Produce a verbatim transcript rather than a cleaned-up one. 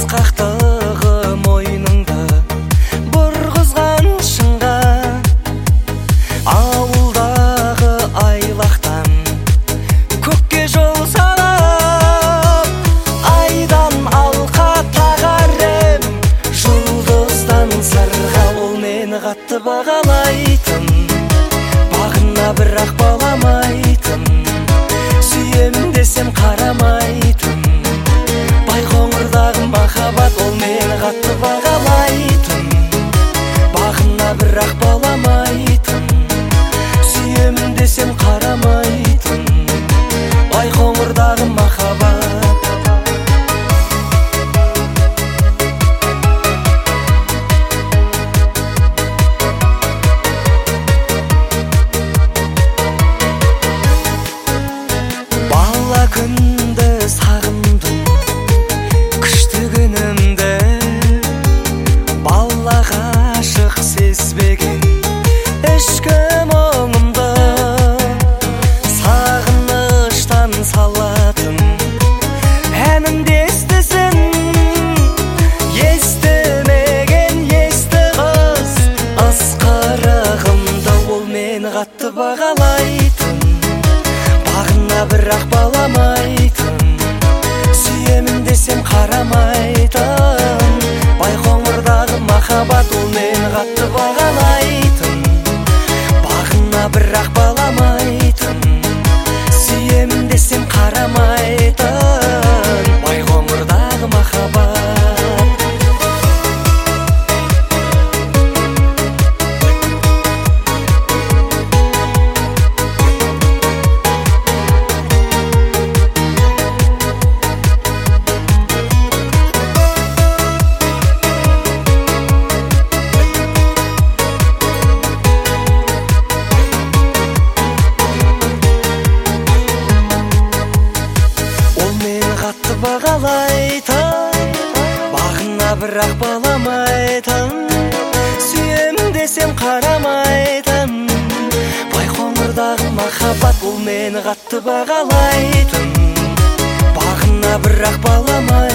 асқақтығы мойныңды бұрғызған шыңға, ауылдағы айлақтан көкке жол салып, айдан алқа тағарым, жұлдыздан сырға. Ол мені қатты бағалайтын, бағына бірақ баламайтын, сүйем десем қарамайтын, байқоңырдағы махаббат. Ол мені қатты бағалайтын, бағына бірақ баламайтын, сүйем десем қарамайтын, байқоңырдағы махаббат. Бала күнді сағындым, күшті күнімді, бала ғашық сезбеген ішкі мұңымды, сағыныштан салатын әнімді естісін, естімеген есті қыз ысқырығымды. Ол мені қатты бағалайтын, бағына бірақ баламайтын, сүйемін десем қарамайтын, байқоңырдағы махаббат. Ол мені қатты бағалайтын, бағына бірақ баламайтын, сүйемін десем қарамайтын, байқоңырдағы махаббат. Қатты бағалайтын, бағына бірақ баламайтын, сүйем десем қарамайтын, байқоңырдағы махаббат. Ол мені қатты бағалайтын, бағына бірақ баламайтын.